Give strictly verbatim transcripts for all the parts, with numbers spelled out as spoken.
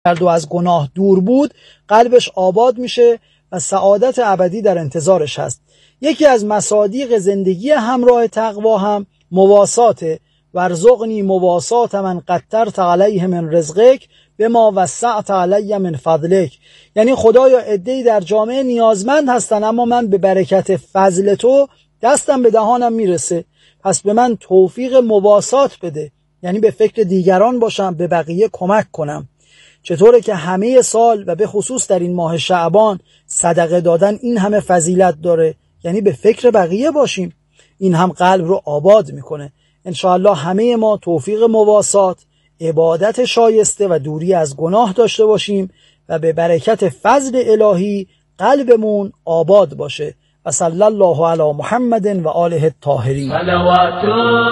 کرد و از گناه دور بود، قلبش آباد میشه و سعادت ابدی در انتظارش هست. یکی از مصادیق زندگی همراه تقوا هم مواساته. ورزقنی مواسات من قدرت علیه من رزقک بما وسعت علی من فضلک. یعنی خدایا عده‌ای در جامعه نیازمند هستن، اما من به برکت فضل تو دستم به دهانم میرسه، پس به من توفیق مواسات بده، یعنی به فکر دیگران باشم، به بقیه کمک کنم. چطوره که همه سال و به خصوص در این ماه شعبان صدقه دادن این همه فضیلت داره، یعنی به فکر بقیه باشیم، این هم قلب رو آباد میکنه. انشاءالله همه ما توفیق مواسات، عبادت شایسته و دوری از گناه داشته باشیم و به برکت فضل الهی قلبمون آباد باشه. و صلی الله علی محمد و آله الطاهرین. صلوات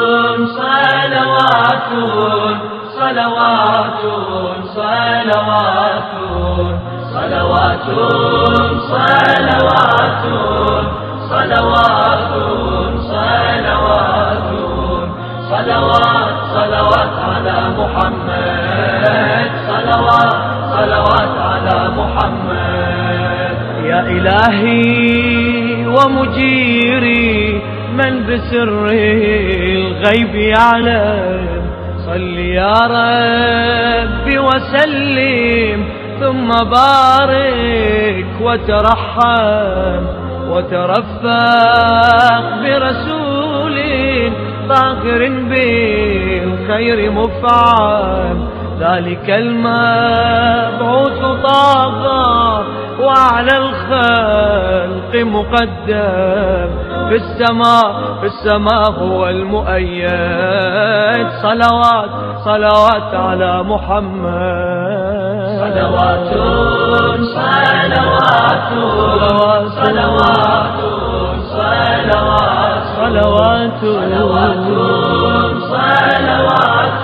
صلوات صلوات صلوات صلوات صلوات صلوات صلوات صلوات صلوات على محمد صلوات صلوات على محمد. يا إلهي ومجيري من بسر الغيب يعلم، صل يا ربي وسلم ثم بارك وترحم وترفق برسول طاهر بالخير مفعم، ذلك المبعوث طاغى وعلى الخلق مقدم، في السماء في السماء هو المؤيد. صلوات صلوات على محمد. صلوات صلوات صلوات صلوات صلوات صلوات صلوات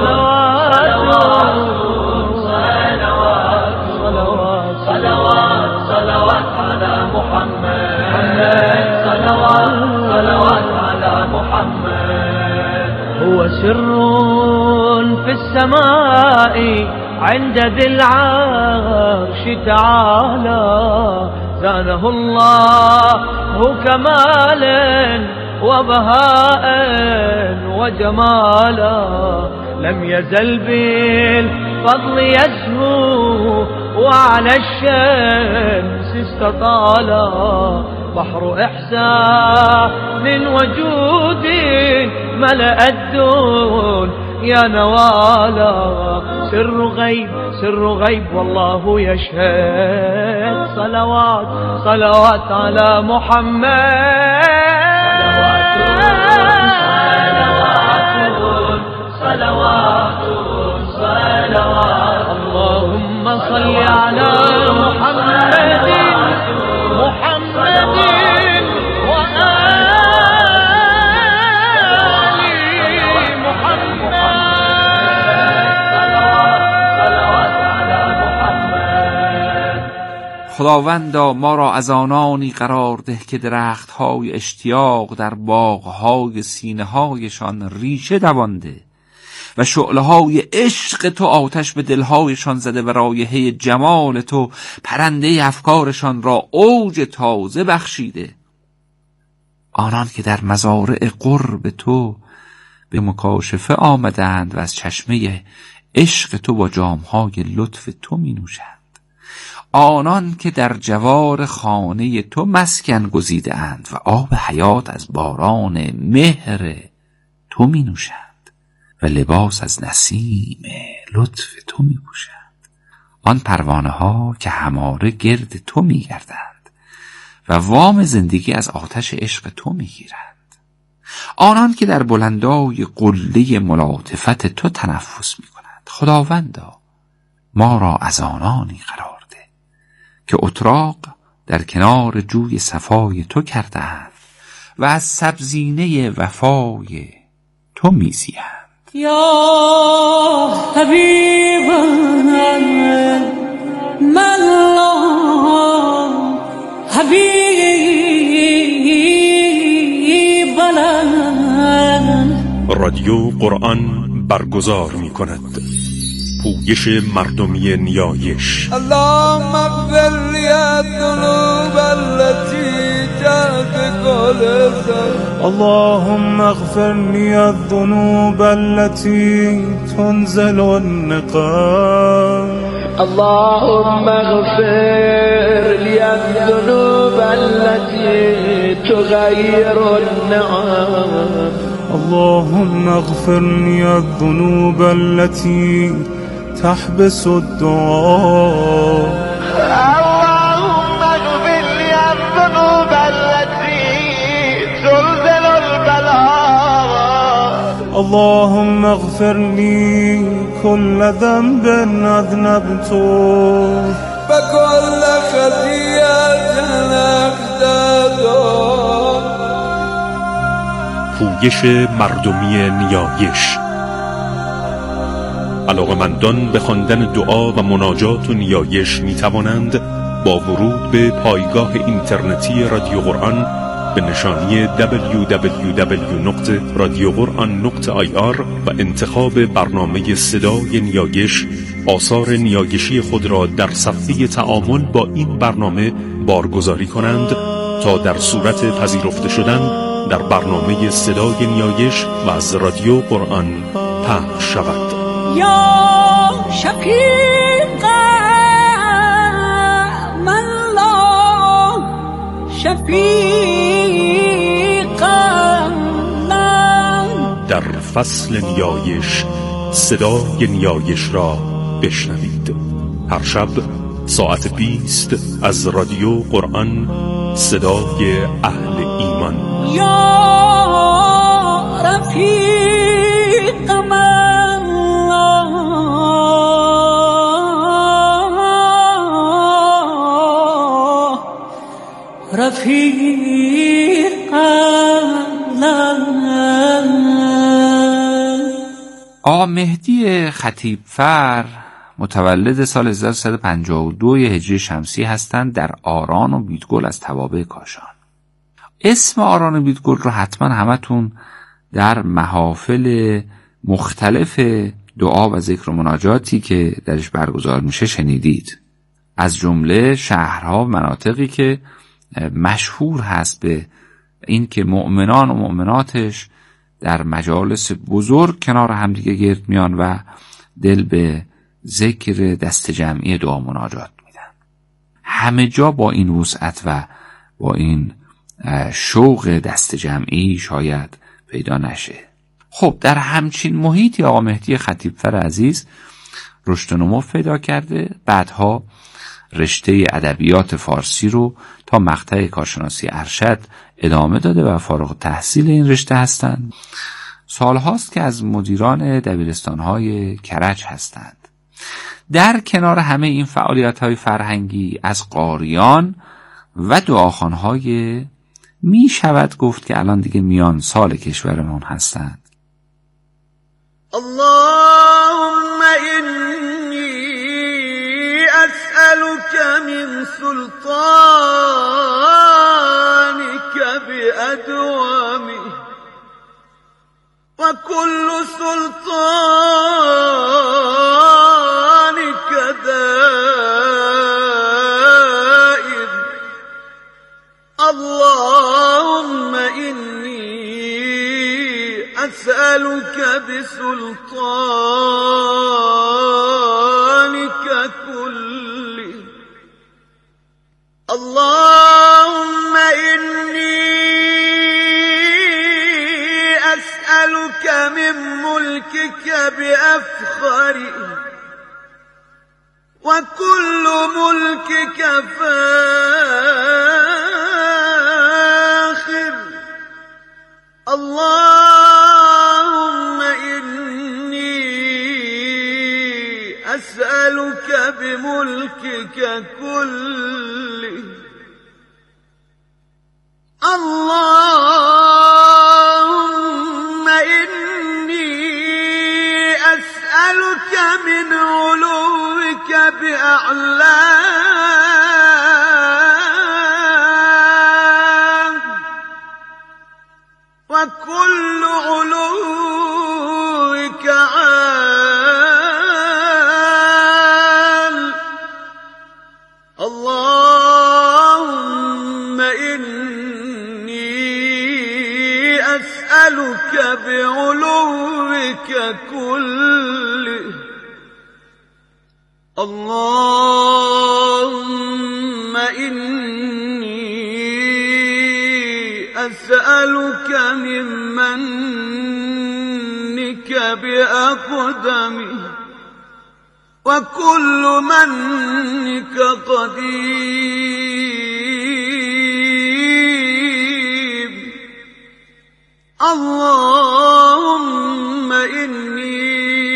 صلوات صلوات على محمد. صلوات صلوات على محمد. هو سر في السماء عند ذي العرش تعالى، زانه الله كمالا وبهاء وجمالا، لم يزل بالفضل يزهو وعلى الشمس استطالا، بحر إحسان وجود ملأ الدون يا نوالا، سر غيب سر غيب والله يشهد. صلوات صلوات على محمد. صلوات صلوات اللهم صل على محمد محمد وآل محمد. صلوات على محمد. خداوندا ما را از آنانی قرار ده که درخت‌های اشتیاق در باغ‌های سینه‌هایشان ریشه دوانده و شعله‌های عشق تو آتش به دل‌هایشان زده و رایحه جمال تو پرنده افکارشان را اوج تازه بخشیده. آنان که در مزارع قرب تو به مکاشفه آمدند و از چشمه عشق تو با جام‌های لطف تو می نوشند. آنان که در جوار خانه تو مسکن گزیده اند و آب حیات از باران مهر تو می نوشند و لباس از نسیم لطف تو می پوشند. آن پروانه ها که هماره گرد تو می گردند و وام زندگی از آتش عشق تو می گیرند. آنان که در بلندای قله ملاطفت تو تنفس می کنند. خداوندا ما را از آنانی قرار ده که اتراق در کنار جوی صفای تو کردند و از سبزینه وفای تو می زیند. یا حبیبنا ملا حبیبنا. رادیو قرآن برگزار می کند. پویش مردمی نیایش. اللهم اغفر لی الذنوب التي جاءت قلبا اللهم اغفر لي الذنوب التي تنزل النقام اللهم اغفر لي الذنوب التي تغير النعم اللهم اغفر لي الذنوب التي تحبس الدعاء اللهم اغفر لي الذنوب التي تنزل البلاء اللهم اغفر لي كل ذنب أذنبته وكل خطيئة أخطأتها. پویش مردمی نیایش. علاقمندان به خواندن دعا و مناجات و نیایش می توانند با ورود به پایگاه اینترنتی رادیو قرآن به نشانی دبلیو دبلیو دبلیو نقطه رادیو قرآن نقطه آی آر و انتخاب برنامه صدای نیایش آثار نیایشی خود را در صفحه تعامل با این برنامه بارگذاری کنند تا در صورت پذیرفته شدن در برنامه صدای نیایش و از رادیو قرآن پخش شود. یا شفیق من لا شفیق من. در فصل نیایش صدای نیایش را بشنوید. هر شب ساعت بیست از رادیو قرآن، صدای اهل ایمان. یا رفیق من رفیق آقا مهدی خطیبفر متولد سال هزار و سیصد و پنجاه و دو هجری شمسی هستند در آران و بیدگل از توابع کاشان. اسم آران و بیدگل رو حتما همتون در محافل مختلف دعا و ذکر و مناجاتی که درش برگزار میشه شنیدید، از جمله شهرها و مناطقی که مشهور هست به این که مؤمنان و مؤمناتش در مجالس بزرگ کنار همدیگه گرد میان و دل به ذکر دست جمعی دعا مناجات میدن. همه جا با این وسعت و با این شوق دست جمعی شاید پیدا نشه. خب در همچین محیطی آقا مهدی خطیبفر عزیز رشد و نمو پیدا کرده. بعدها رشته ادبیات فارسی رو تا مقطع کارشناسی ارشد ادامه داده و فارغ تحصیل این رشته هستند. سالهاست که از مدیران دبیرستان‌های کرج هستند. در کنار همه این فعالیت‌های فرهنگی از قاریان و دعاخوان‌های می شود گفت که الان دیگه میان سال کشورمون هستند. اللهم إني أسألك من سلطانك بأدوامه وكل سلطانك دائم. اللهم إني أسألك بسلطانك كله. اللهم إني أسألك من ملكك بأفخره وكل ملكك فاخر. اللهم إني أسألك بملكك كله. اللهم إني أسألك من علوك بأعلام وكل علوك عال الملك كله اللهم إني أسألك من منك بأقدمه وكل منك قديم اللهم إني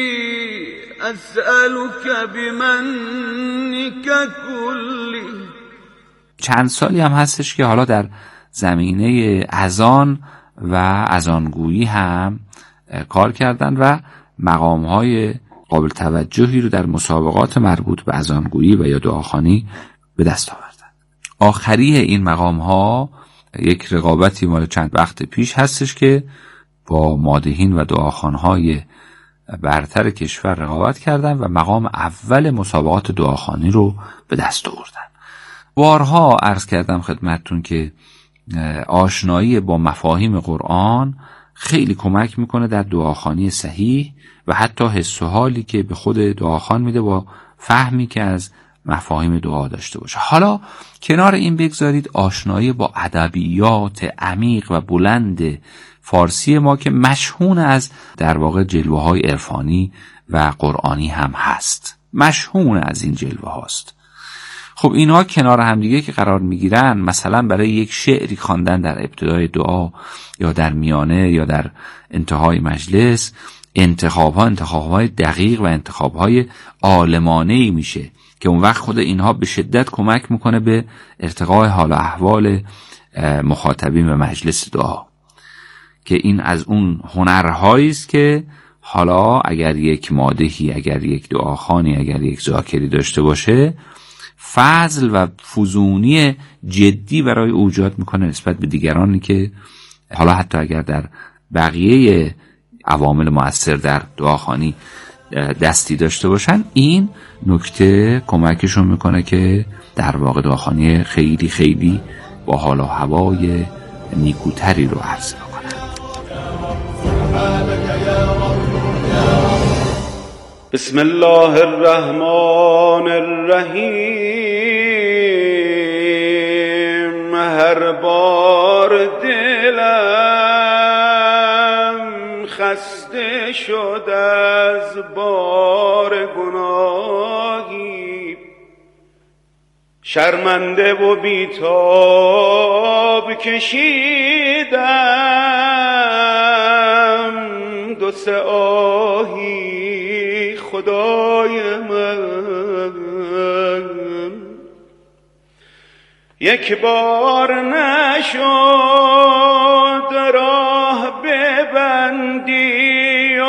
أسألك بمنك كله. چند سالی هم هستش که حالا در زمینه اذان و اذانگویی هم کار کردن و مقام‌های قابل توجهی رو در مسابقات مربوط به اذانگویی و یا دعاخوانی به دست آوردن. آخری این مقام‌ها یک رقابتی مال چند وقت پیش هستش که با مادحین و دعاخوان‌های برتر کشور رقابت کردن و مقام اول مسابقات دعاخوانی رو به دست آوردن. بارها عرض کردم خدمتتون که آشنایی با مفاهیم قرآن خیلی کمک میکنه در دعاخوانی صحیح و حتی حس و حالی که به خود دعاخوان میده با فهمی که از مفاهیم دعا داشته باشه. حالا کنار این بگذارید آشنایی با ادبیات عمیق و بلند فارسی ما که مشهون از در واقع جلوه های عرفانی و قرآنی هم هست، مشهون از این جلوه هاست. خب اینها کنار هم دیگه که قرار میگیرن، مثلا برای یک شعری خواندن در ابتدای دعا یا در میانه یا در انتهای مجلس، انتخاب ها انتخاب های دقیق و انتخاب های عالمانه‌ای میشه که اون وقت خود اینها به شدت کمک میکنه به ارتقای حال و احوال مخاطبین به مجلس دعا، که این از اون هنرهایی است که حالا اگر یک مادحی، اگر یک دعاخوانی، اگر یک ذاکری داشته باشه، فضل و فزونی جدی برای او ایجاد میکنه نسبت به دیگرانی که حالا حتی اگر در بقیه عوامل مؤثر در دعاخوانی دستی داشته باشن، این نکته کمکشون میکنه که در واقع دعاخوانی خیلی خیلی با حال و هوای نیکوتری رو عرضه بکنن. بسم الله الرحمن الرحیم. هر بار دلم خسته شد از بار گناهی، شرمنده و بیتاب کشیدم دو سه آهی خدای من. یک بار نشد راه ببندی و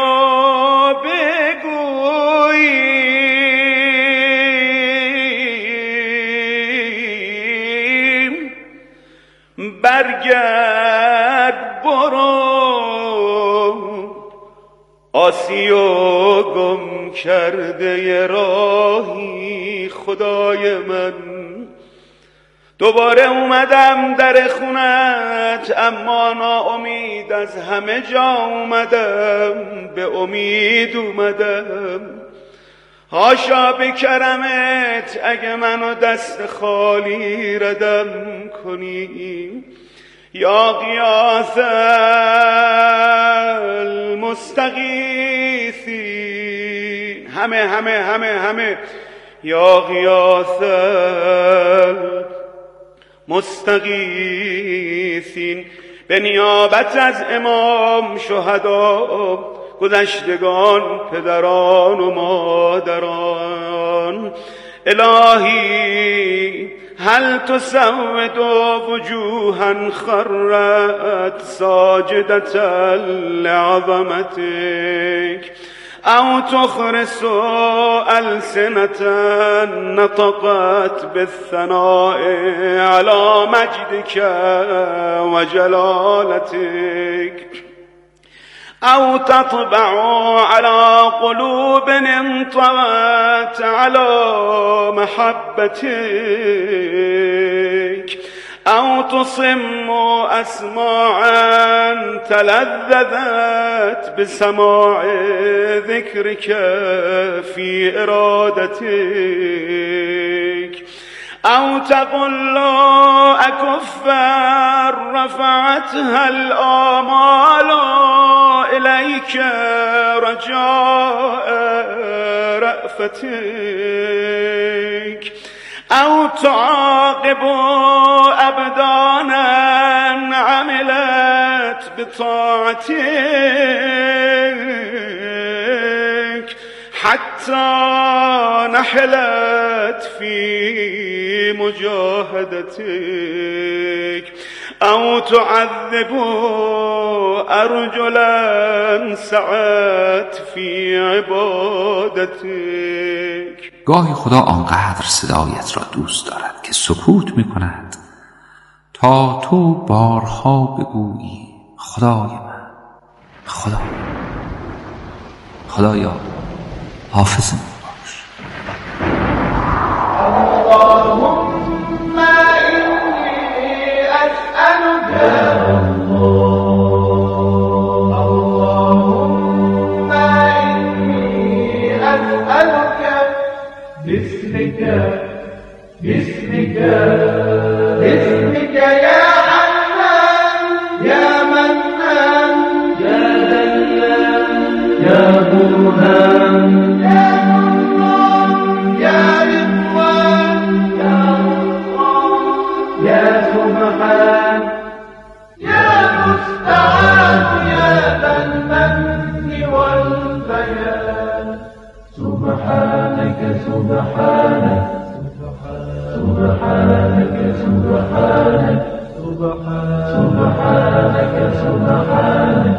بگوییم برگرد برو آسی و گم کرده راهی خدای من. دوباره اومدم در خونت اما ناامید از همه جا اومدم، به امید اومدم هاشا به کرمت اگه منو دست خالی ردم کنی. یا غیاث المستغیثین، همه همه همه همه یا غیاث المستغیثین. به نیابت از امام شهدا، گذشتگان، پدران و مادران، الهی هل تسود وجوها خرت ساجدة لعظمتك او تخرس ألسنة نطقت بالثناء على مجدك وجلالتك او تطبع على قلوب انطوت على محبتك أو تصم أسماعا تلذذت بسماع ذكرك في إرادتك، أو تقول أكفا رفعتها الآمال إليك رجاء رأفتك، أو تعاقب أبدانا عملت بطاعتك حتى نحلت في مجاهدتك، أو تعذب أرجلا سعت في عبادتك. گاهی خدا آنقدر صدایت را دوست دارد که سکوت می کند تا تو بارها بگویی خدای من، خدا خدایا حافظ من باش. اللهم إني أسألك اللهم إني أسألك باسمك باسمك باسمك يا حنان يا منان يا ديان يا برهان يا نور يا رضوان يا رضوان يا سبحان يا مستعان يا ذا المن والبيان. سبحانك سبحانك سبحانك سبحانك سبحانك سبحانك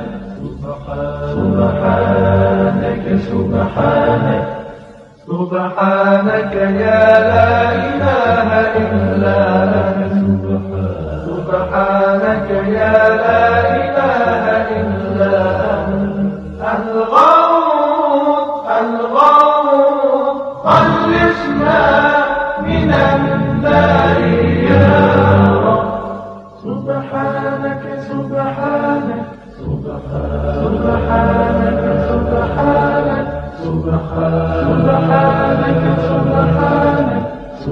سبحانك سبحانك سبحانك يا لا إله إلا أنت سبحانك يا لا إله إلا أنت الغوث الغوث خلصنا من النار يا رب. سبحانك سبحانك سبحانك سبحانك سبحانك سبحانك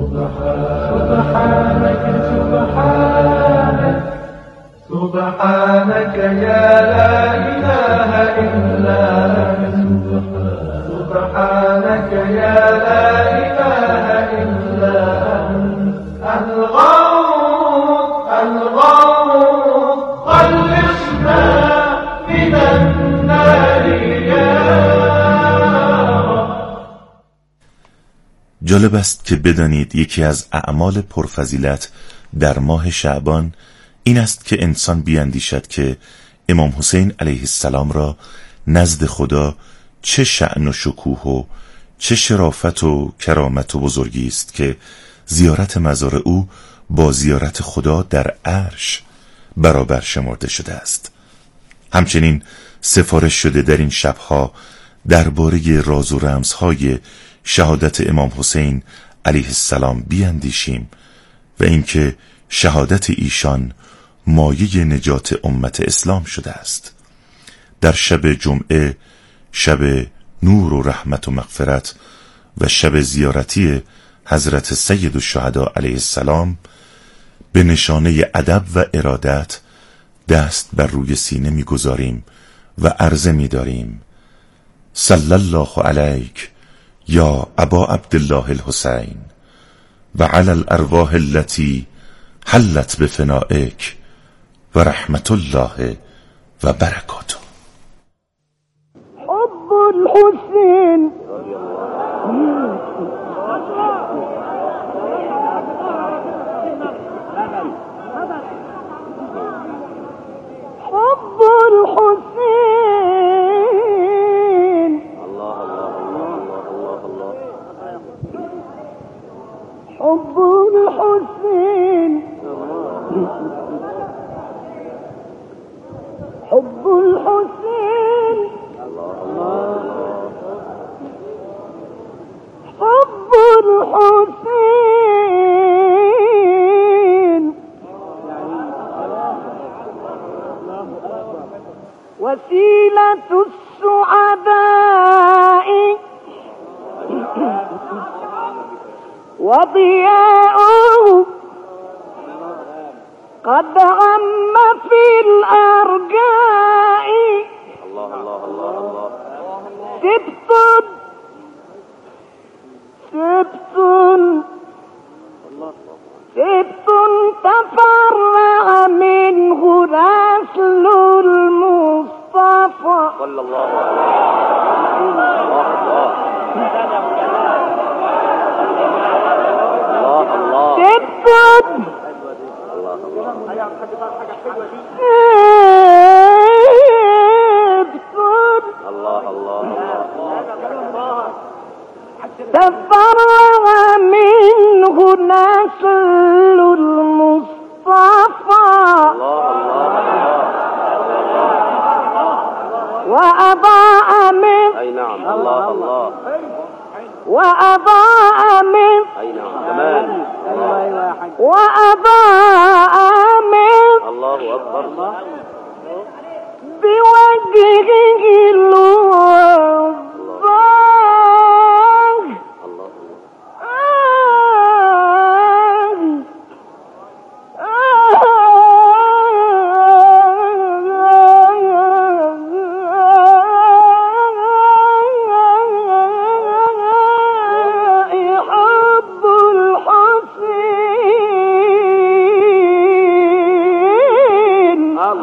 سبحانك سبحانك سبحانك يا لا إله إلا أنت سبحانك يا لا إله إلا أنت الغوث الغوث خلصنا من النار يا رب. جالب است که بدانید یکی از اعمال پرفضیلت در ماه شعبان این است که انسان بیندیشد که امام حسین علیه السلام را نزد خدا چه شأن و شکوه و چه شرافت و کرامت و بزرگی است که زیارت مزار او با زیارت خدا در عرش برابر شمرده شده است. همچنین سفارش شده در این شبها درباره راز و رمزهای شهادت امام حسین علیه السلام بیندیشیم و اینکه شهادت ایشان مایه نجات امت اسلام شده است. در شب جمعه، شب نور و رحمت و مغفرت و شب زیارتی حضرت سید الشهدا علیه السلام به نشانه ادب و ارادت دست بر روی سینه می‌گذاریم و عرضه می‌داریم صلی الله علیک یا ابا عبدالله الحسین و علی الارواح التي حلت بفنائک و رحمت الله و برکاته. حب الحسين حب الحسين حب الحسين حب الحسين حب الحسين وسيلة السعداء وضياؤه قد عم في الأرجاء. الله الله الله الله. سبت سبت سبت تفرع منه نسل المصطفى صلى الله عليه وسلم. الله الله. سبت الله الله. الله الله الله. تفرع منه نسل المصطفى وأضاء من أي نعم. الله الله. وأضاء من أي نعم كمان. وأضاء من الله أكبر. بوجهه الوضاح. الله حب الحسين.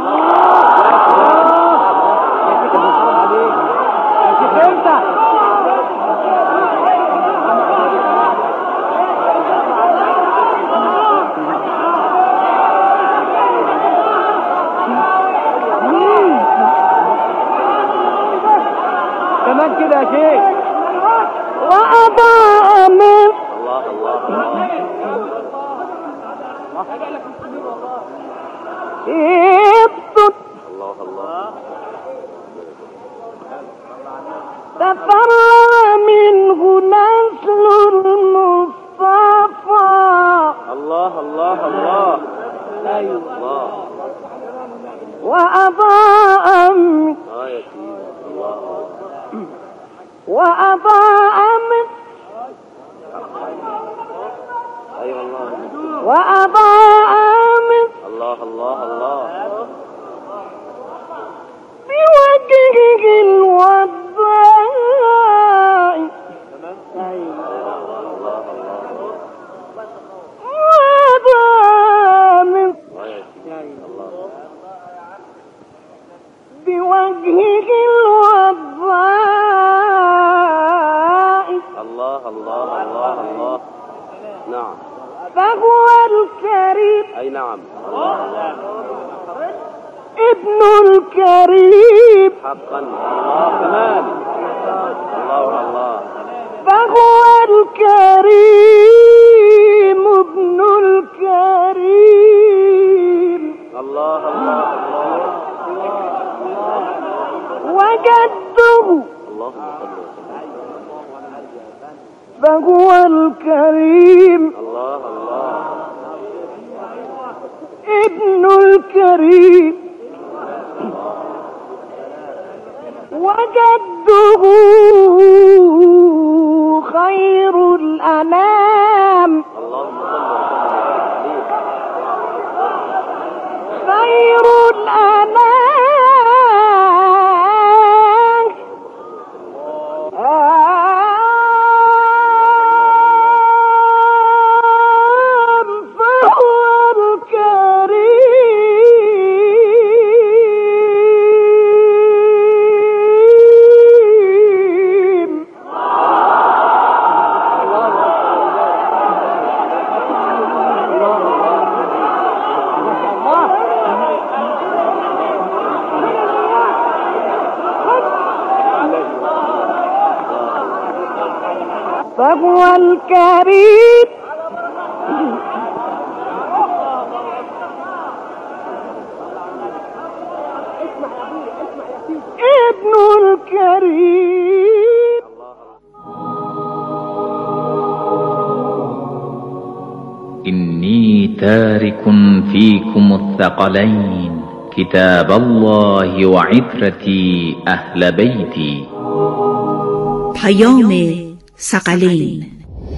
كمان كده يا شيخ. وأضاء من الله الله الله. سبت الله الله. تفرع منه نسل المصطفى الله الله الله. الله. وأضاء من آه يا سيدي. الله. وأضاء من أي والله. وأضاء من الله الله الله. بوجهه الوضاء وأضاء من بوجهه الوضاء. الله الله الله الله. نعم. فهو الكريم. أي نعم. الله الله. ابن الكريم حقا. الله كمان. الله الله. فهو الكريم ابن الكريم. الله الله الله. وجده اللهم صل وسلم. فهو الكريم الله الله. ابن الكريم وجده خير الأنام. اللهم صل وسلم. خير الأنام فهو الكريم. فهو الكريم ابن الكريم. إني تارك فيكم الثقلين كتاب الله وعترتي أهل بيتي. پیام ثقلین.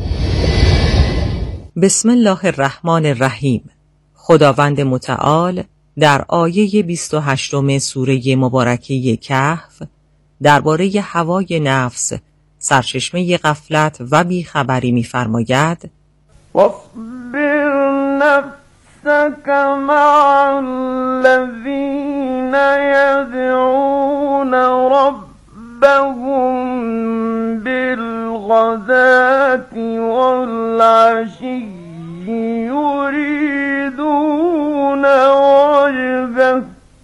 بسم الله الرحمن الرحیم. خداوند متعال در آیه بیست و هشتم سوره مبارکه کهف درباره هوای نفس سرچشمه غفلت و بیخبری می‌فرماید: واصبر نفسك مع الذين يدعون ربهم بالغداة والعشي يريدون وجهه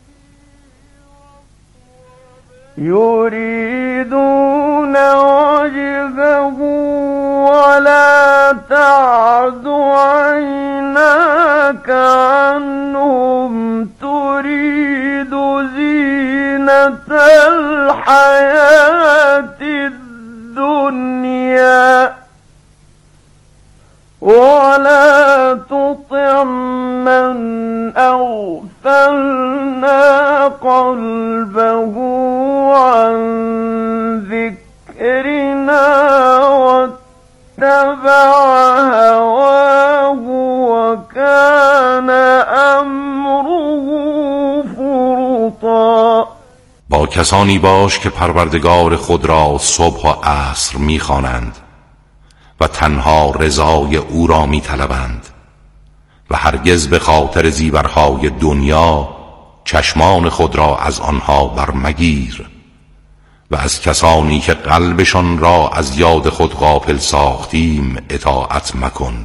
يريدون وجهه ولا تعد عيناك عنهم تريد زينة الحياة الدنيا ولا تطع من أغفلنا قلبه عن ذكرنا واتبع هواه وكان أمره فرطا. با کسانی باش که پروردگار خود را صبح و عصر می‌خوانند و تنها رضای او را می‌طلبند و هرگز به خاطر زیورهای دنیا چشمان خود را از آنها برمگیر و از کسانی که قلبشان را از یاد خود غافل ساختیم اطاعت مکن،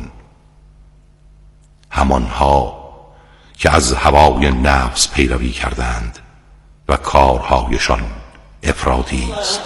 همانها که از هوای نفس پیروی کردند و کارهایشان افراطی است.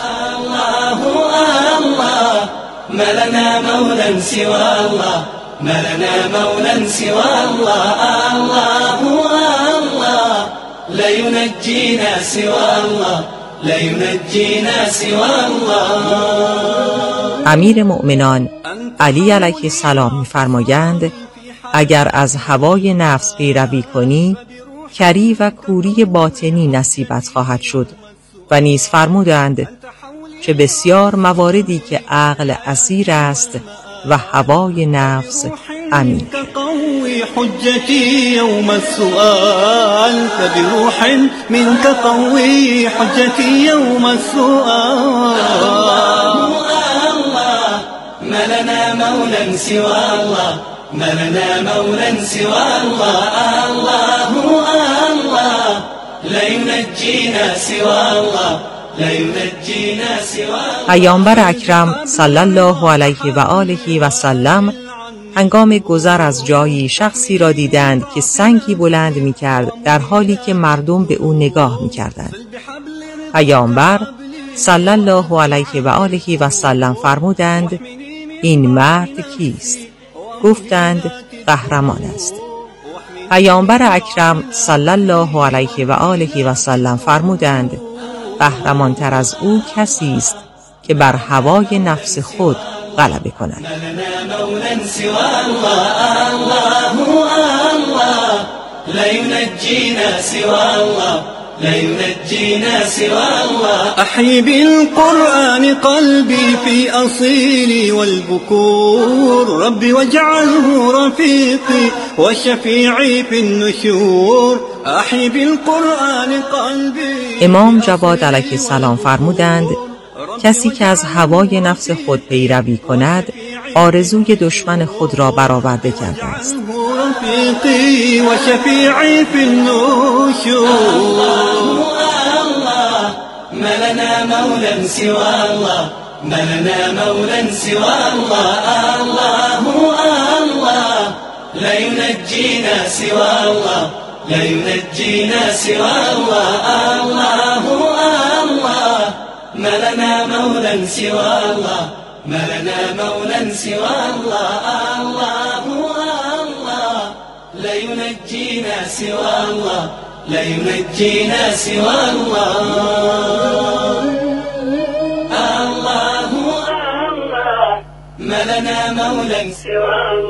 ما لنا مولا سوى الله ما لنا مولا سوى الله الله الله لا ينجينا سوى الله لا ينجينا سوى الله. امیر مؤمنان علی علیه السلام می‌فرمایند اگر از هوای نفس پیروی کنی کری و کوری باطنی نصیبت خواهد شد و نیز فرمودند چه بسیار مواردی که عقل اسیر است و هوای نفس امیر. قوي حجتي يوم السؤال فبروح منك قوي حجتي يوم السؤال. الله ما لنا مولا سوى الله ما لنا مولا سوى الله الله الله لا ينجينا سوى الله. پیامبر اکرم صلی الله علیه و آله و سلم هنگام گذر از جایی شخصی را دیدند که سنگی بلند می کرد در حالی که مردم به او نگاه می کردند. پیامبر صلی الله علیه و آله و سلم فرمودند این مرد کیست؟ گفتند قهرمان است. پیامبر اکرم صلی الله علیه و آله و سلم فرمودند قهرمان‌تر از او کسی است که بر هوای نفس خود غلبه کند. لا ينجينا سوى الله لا ينجينا سوى الله. أحيي بالقرآن قلبي في أصيلي والبكور ربي واجعله رفيقي وشفيعي في النشور. أحيي بالقرآن قلبي. امام جواد علیه السلام فرمودند کسی که از هوای نفس خود پیروی کند آرزوی دشمن خود را برآورده کرده است. رفيقي وشفيعي في النشور. الله ما لنا مولا سوى الله ما لنا مولا سوى الله الله الله لا ينجينا سوى الله لا ينجينا سوى الله الله الله ما لنا مولا سوى الله ما لنا مولا سوى الله الله الله لا ينجينا سوى الله لا ينجينا سوى الله الله الله ما لنا مولا سوى الله.